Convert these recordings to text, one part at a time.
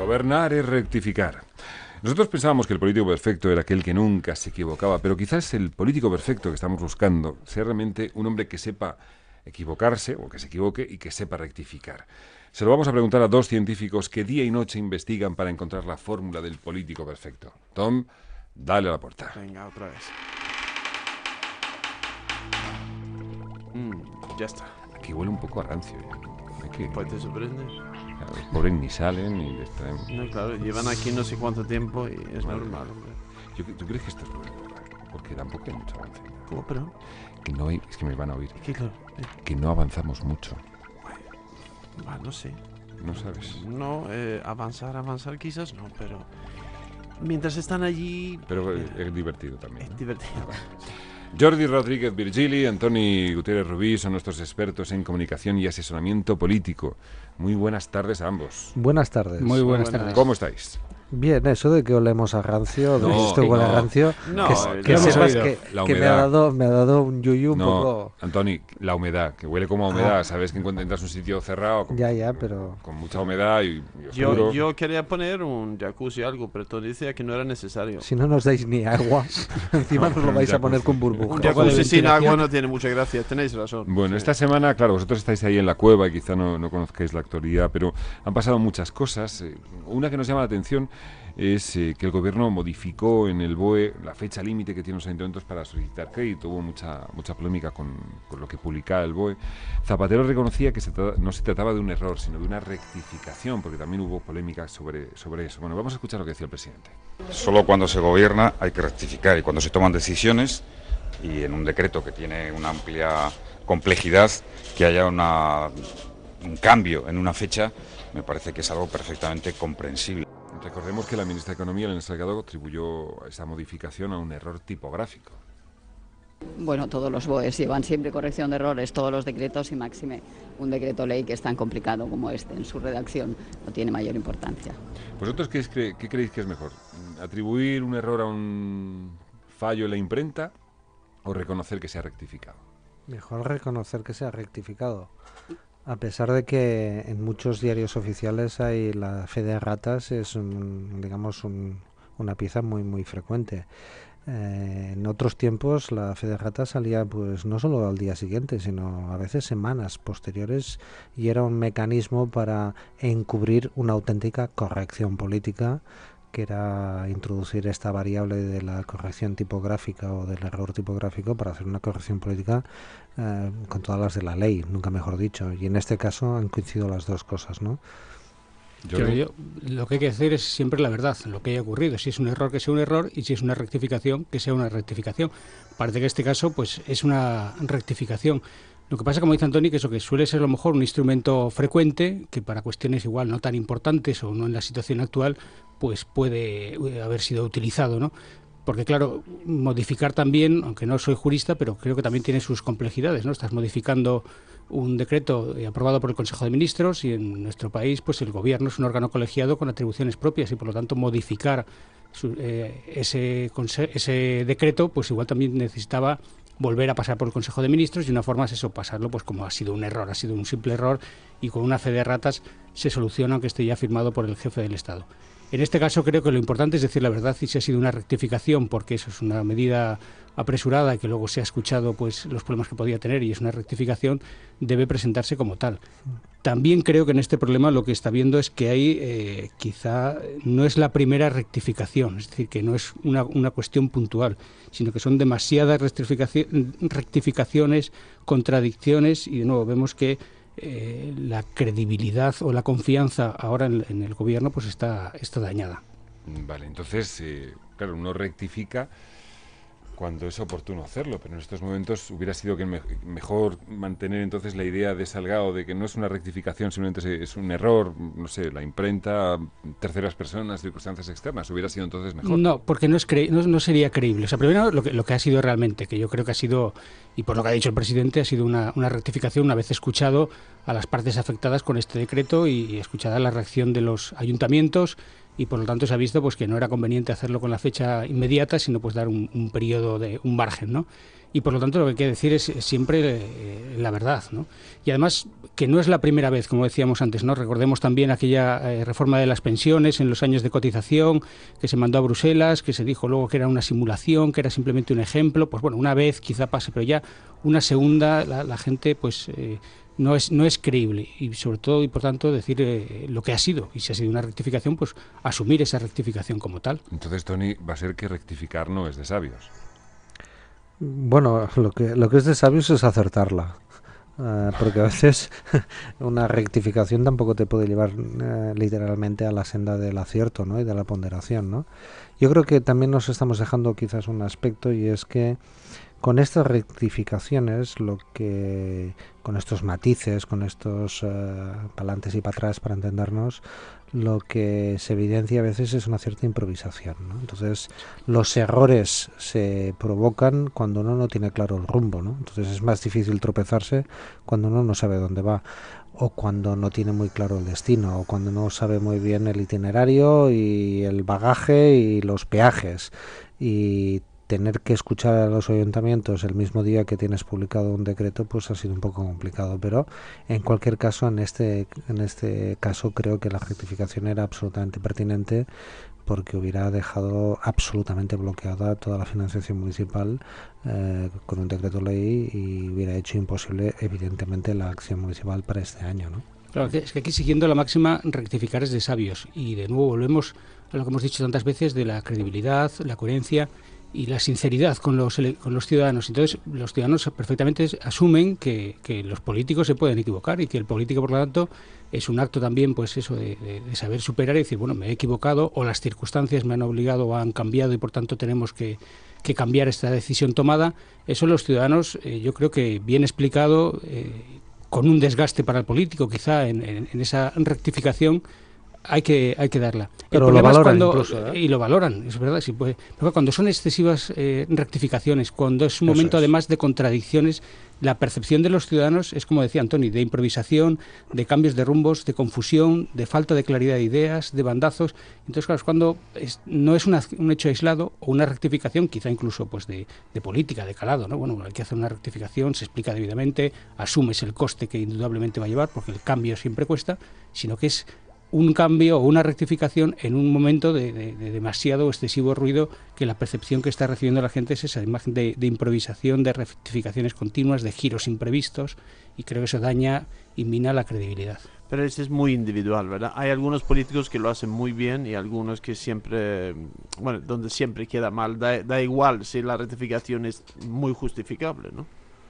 Gobernar es rectificar. Nosotros pensábamos que el político perfecto era aquel que nunca se equivocaba, pero quizás el político perfecto que estamos buscando sea realmente un hombre que sepa equivocarse o que se equivoque y que sepa rectificar. Se lo vamos a preguntar a dos científicos que día y noche investigan para encontrar la fórmula del político perfecto. Tom, dale a la puerta. Venga, otra vez. Ya está. Aquí huele un poco a rancio. Pues te sorprende. Los pobres ni salen ni les traen... No, claro, llevan aquí no sé cuánto tiempo y es normal, hombre. ¿Tú crees que esto es bueno? Porque tampoco hay mucho avance. ¿Cómo, pero? Que no hay... Es que me van a oír. Claro. Que no avanzamos mucho. No sé. ¿No sabes? No, avanzar quizás no, pero... Mientras están allí... Pero es divertido también. Es divertido. Jordi Rodríguez Virgili, Antoni Gutiérrez Rubí son nuestros expertos en comunicación y asesoramiento político. Muy buenas tardes a ambos. Buenas tardes. Muy buenas tardes. ¿Cómo estáis? Bien, eso de que olemos a rancio, de que esto huele a rancio, No, que sepas que me ha dado un yuyu un poco... Antoni, la humedad, que huele como a humedad. Sabes que encuentras un sitio cerrado pero... con mucha humedad y oscuro. Yo quería poner un jacuzzi o algo, pero tú decías que no era necesario. Si no nos dais ni agua, encima nos lo vais a poner con burbujas. Un jacuzzi sin agua no tiene mucha gracia, tenéis razón. Bueno, esta semana, claro, vosotros estáis ahí en la cueva y quizá no conozcáis la actualidad, pero han pasado muchas cosas. Una que nos llama la atención es que el gobierno modificó en el BOE la fecha límite que tienen los ayuntamientos para solicitar crédito. Hubo mucha polémica con lo que publicaba el BOE. Zapatero reconocía que no se trataba de un error, sino de una rectificación, porque también hubo polémica sobre eso. Bueno, vamos a escuchar lo que decía el presidente. Solo cuando se gobierna hay que rectificar, y cuando se toman decisiones, y en un decreto que tiene una amplia complejidad, que haya un cambio en una fecha, me parece que es algo perfectamente comprensible. Recordemos que la ministra de Economía, Elena Salgado, atribuyó esa modificación a un error tipográfico. Bueno, todos los BOEs llevan siempre corrección de errores, todos los decretos y máxime un decreto ley que es tan complicado como este. En su redacción no tiene mayor importancia. ¿Vosotros qué creéis que es mejor? ¿Atribuir un error a un fallo en la imprenta o reconocer que se ha rectificado? Mejor reconocer que se ha rectificado. A pesar de que en muchos diarios oficiales hay la fe de ratas, es una pieza muy frecuente. En otros tiempos la fe de ratas salía pues no solo al día siguiente, sino a veces semanas posteriores, y era un mecanismo para encubrir una auténtica corrección política, que era introducir esta variable de la corrección tipográfica o del error tipográfico para hacer una corrección política con todas las de la ley, nunca mejor dicho. Y en este caso han coincidido las dos cosas, ¿no? Lo que hay que hacer es siempre la verdad, lo que haya ocurrido. Si es un error, que sea un error, y si es una rectificación, que sea una rectificación. Parece que en este caso pues es una rectificación. Lo que pasa, como dice Antoni, que eso que suele ser a lo mejor un instrumento frecuente, que para cuestiones igual no tan importantes o no en la situación actual, pues puede haber sido utilizado, ¿no? Porque claro, modificar también, aunque no soy jurista, pero creo que también tiene sus complejidades, ¿no? Estás modificando un decreto aprobado por el Consejo de Ministros, y en nuestro país pues el Gobierno es un órgano colegiado con atribuciones propias, y por lo tanto modificar ese decreto pues igual también necesitaba volver a pasar por el Consejo de Ministros, y una forma es eso, pasarlo pues como ha sido un error, ha sido un simple error, y con una fe de ratas se soluciona, aunque esté ya firmado por el jefe del Estado. En este caso creo que lo importante es decir la verdad, y si ha sido una rectificación, porque eso es una medida apresurada y que luego se ha escuchado pues los problemas que podía tener y es una rectificación, debe presentarse como tal. También creo que en este problema lo que está viendo es que hay quizá no es la primera rectificación, es decir, que no es una cuestión puntual, sino que son demasiadas rectificaciones, contradicciones, y de nuevo vemos que la credibilidad o la confianza ahora en el gobierno pues está dañada. Vale, entonces, claro, uno rectifica cuando es oportuno hacerlo, pero en estos momentos hubiera sido que mejor mantener entonces la idea de Salgado de que no es una rectificación, simplemente es un error, no sé, la imprenta, terceras personas, circunstancias externas, hubiera sido entonces mejor. No, porque no sería creíble. O sea, primero lo que ha sido realmente, que yo creo que ha sido, y por lo que ha dicho el presidente, ha sido una rectificación una vez escuchado a las partes afectadas con este decreto y escuchada la reacción de los ayuntamientos y por lo tanto se ha visto pues que no era conveniente hacerlo con la fecha inmediata, sino pues dar un periodo de un margen, ¿no? Y por lo tanto lo que hay que decir es siempre la verdad, ¿no? Y además que no es la primera vez, como decíamos antes, ¿no? Recordemos también aquella reforma de las pensiones en los años de cotización que se mandó a Bruselas, que se dijo luego que era una simulación, que era simplemente un ejemplo. Pues bueno, una vez quizá pase, pero ya una segunda la gente pues no es creíble, y sobre todo y por tanto decir lo que ha sido, y si ha sido una rectificación, pues asumir esa rectificación como tal. Entonces, Tony, va a ser que rectificar no es de sabios. Bueno, lo que es de sabios es acertarla. Porque a veces una rectificación tampoco te puede llevar literalmente a la senda del acierto, ¿no? Y de la ponderación, ¿no? Yo creo que también nos estamos dejando quizás un aspecto, y es que con estas rectificaciones, con estos matices, con estos pa'lantes y para atrás, para entendernos, lo que se evidencia a veces es una cierta improvisación, ¿no? Entonces, los errores se provocan cuando uno no tiene claro el rumbo, ¿no? Entonces es más difícil tropezarse cuando uno no sabe dónde va, o cuando no tiene muy claro el destino, o cuando no sabe muy bien el itinerario y el bagaje y los peajes. Y tener que escuchar a los ayuntamientos el mismo día que tienes publicado un decreto, pues ha sido un poco complicado, pero en cualquier caso, en este caso creo que la rectificación era absolutamente pertinente, porque hubiera dejado absolutamente bloqueada toda la financiación municipal con un decreto ley, y hubiera hecho imposible evidentemente la acción municipal para este año, ¿no? Claro, es que aquí, siguiendo la máxima, rectificar es de sabios, y de nuevo volvemos a lo que hemos dicho tantas veces de la credibilidad, la coherencia y la sinceridad con los ciudadanos. Entonces, los ciudadanos perfectamente asumen que los políticos se pueden equivocar, y que el político, por lo tanto, es un acto también, pues eso, de saber superar y decir, bueno, me he equivocado, o las circunstancias me han obligado o han cambiado, y por tanto tenemos que cambiar esta decisión tomada. Eso los ciudadanos, yo creo que bien explicado, con un desgaste para el político, quizá en esa rectificación, hay que darla. Pero lo valoran incluso, y lo valoran, es verdad. Sí, pues, pero cuando son excesivas rectificaciones, cuando es un momento además de contradicciones, la percepción de los ciudadanos es, como decía Antoni, de improvisación, de cambios de rumbos, de confusión, de falta de claridad de ideas, de bandazos. Entonces, claro, es cuando no es un hecho aislado, o una rectificación, quizá incluso pues de política, de calado, ¿no? Bueno, hay que hacer una rectificación, se explica debidamente, asumes el coste que indudablemente va a llevar, porque el cambio siempre cuesta, sino que es un cambio o una rectificación en un momento de demasiado excesivo ruido, que la percepción que está recibiendo la gente es esa imagen de improvisación, de rectificaciones continuas, de giros imprevistos, y creo que eso daña y mina la credibilidad. Pero eso es muy individual, ¿verdad? Hay algunos políticos que lo hacen muy bien, y algunos que siempre, bueno, donde siempre queda mal. Da igual si la rectificación es muy justificable, ¿no?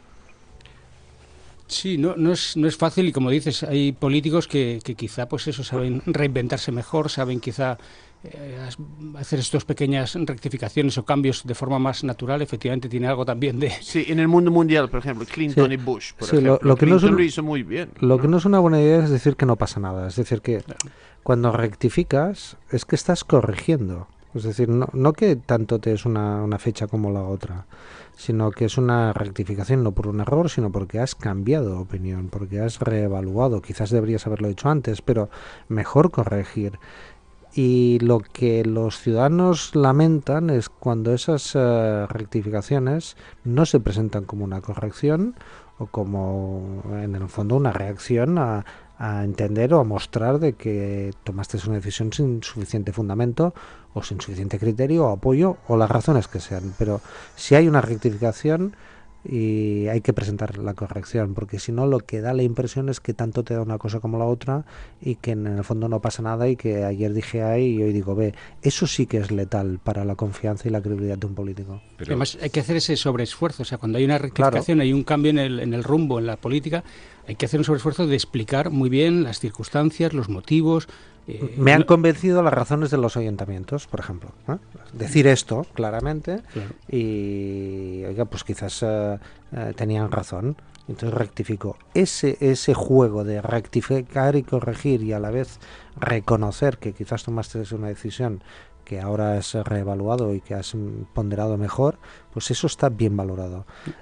Sí, no es fácil, y como dices, hay políticos que quizá pues eso, saben reinventarse mejor, saben quizá hacer estas pequeñas rectificaciones o cambios de forma más natural. Efectivamente tiene algo también de... Sí, en el mundo mundial, por ejemplo, Clinton y Bush, por ejemplo. Lo que Clinton no lo hizo muy bien. Lo que no es una buena idea es decir que no pasa nada. Es decir, que cuando rectificas es que estás corrigiendo. Es decir, no que tanto te es una fecha como la otra, sino que es una rectificación no por un error, sino porque has cambiado opinión, porque has reevaluado. Quizás deberías haberlo hecho antes, pero mejor corregir. Y lo que los ciudadanos lamentan es cuando esas rectificaciones no se presentan como una corrección, o como en el fondo una reacción a entender o a mostrar de que tomaste una decisión sin suficiente fundamento, o sin suficiente criterio o apoyo, o las razones que sean. Pero si hay una rectificación, y hay que presentar la corrección, porque si no, lo que da la impresión es que tanto te da una cosa como la otra, y que en el fondo no pasa nada, y que ayer dije A y hoy digo B. Eso sí que es letal para la confianza y la credibilidad de un político. Pero además hay que hacer ese sobreesfuerzo, o sea, cuando hay una rectificación, claro, hay un cambio en el rumbo, en la política, hay que hacer un sobreesfuerzo de explicar muy bien las circunstancias, los motivos. Me han convencido las razones de los ayuntamientos, por ejemplo, ¿eh? Decir esto claramente, claro. Y oiga, pues quizás tenían razón, entonces rectifico. Ese juego de rectificar y corregir, y a la vez reconocer que quizás tomaste una decisión que ahora es reevaluado y que has ponderado mejor, pues eso está bien valorado.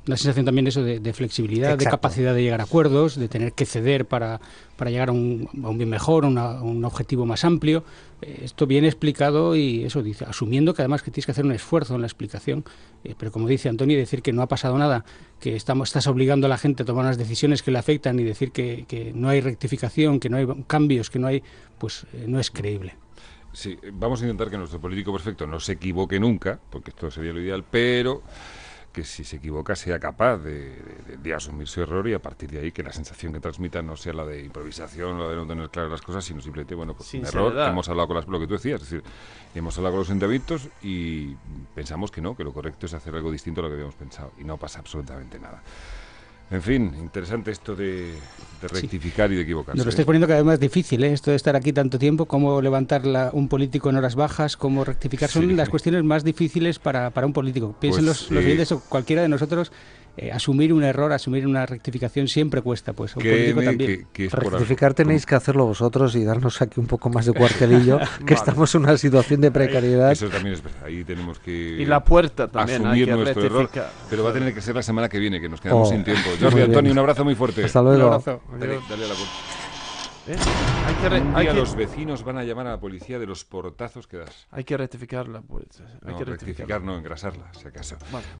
una sensación también eso de flexibilidad, Exacto. de capacidad de llegar a acuerdos, de tener que ceder para llegar a un bien mejor, a un objetivo más amplio. Esto viene explicado y eso dice, asumiendo que además que tienes que hacer un esfuerzo en la explicación, pero como dice Antonio, decir que no ha pasado nada, que estás obligando a la gente a tomar unas decisiones que le afectan y decir que no hay rectificación, que no hay cambios, que no hay, pues no es creíble. Sí, vamos a intentar que nuestro político perfecto no se equivoque nunca, porque esto sería lo ideal, pero que si se equivoca sea capaz de asumir su error y a partir de ahí que la sensación que transmita no sea la de improvisación, la de no tener claras las cosas, sino simplemente, bueno, pues un error que hemos hablado con lo que tú decías, es decir, hemos hablado con los ayuntamientos y pensamos que no, que lo correcto es hacer algo distinto a lo que habíamos pensado y no pasa absolutamente nada. En fin, interesante esto de rectificar y de equivocarse. Nos lo estáis poniendo cada vez más difícil, ¿eh? Esto de estar aquí tanto tiempo, cómo levantar un político en horas bajas, cómo rectificar, son las cuestiones más difíciles para un político. Piensen los oyentes o cualquiera de nosotros, asumir un error, asumir una rectificación siempre cuesta, pues a un político también. Rectificar tenéis que hacerlo vosotros y darnos aquí un poco más de cuartelillo, que estamos en una situación de precariedad. Eso también es verdad, ahí tenemos que y la puerta también asumir hay que nuestro error, pero va a tener que ser la semana que viene, que nos quedamos sin tiempo. Jordi, Antonio, un abrazo muy fuerte. Hasta luego. Un abrazo. Dale a la puerta. Hay que los vecinos van a llamar a la policía de los portazos que das. Hay que rectificar la puerta. Rectificar, no, engrasarla, si acaso. Vale.